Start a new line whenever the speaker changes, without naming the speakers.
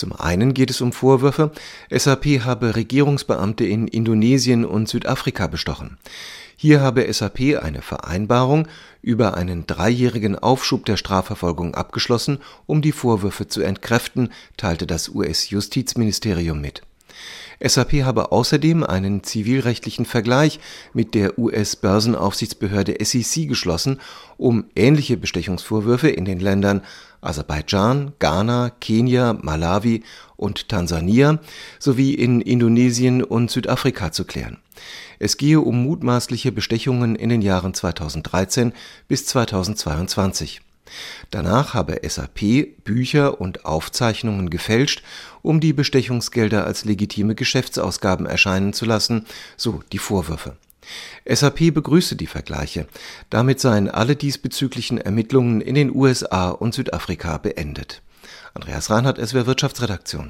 Zum einen geht es um Vorwürfe, SAP habe Regierungsbeamte in Indonesien und Südafrika bestochen. Hier habe SAP eine Vereinbarung über einen 3-jährigen Aufschub der Strafverfolgung abgeschlossen, um die Vorwürfe zu entkräften, teilte das US-Justizministerium mit. SAP habe außerdem einen zivilrechtlichen Vergleich mit der US-Börsenaufsichtsbehörde SEC geschlossen, um ähnliche Bestechungsvorwürfe in den Ländern Aserbaidschan, Ghana, Kenia, Malawi und Tansania sowie in Indonesien und Südafrika zu klären. Es gehe um mutmaßliche Bestechungen in den Jahren 2013 bis 2022. Danach habe SAP Bücher und Aufzeichnungen gefälscht, um die Bestechungsgelder als legitime Geschäftsausgaben erscheinen zu lassen, so die Vorwürfe. SAP begrüße die Vergleiche. Damit seien alle diesbezüglichen Ermittlungen in den USA und Südafrika beendet. Andreas Reinhardt, SWR Wirtschaftsredaktion.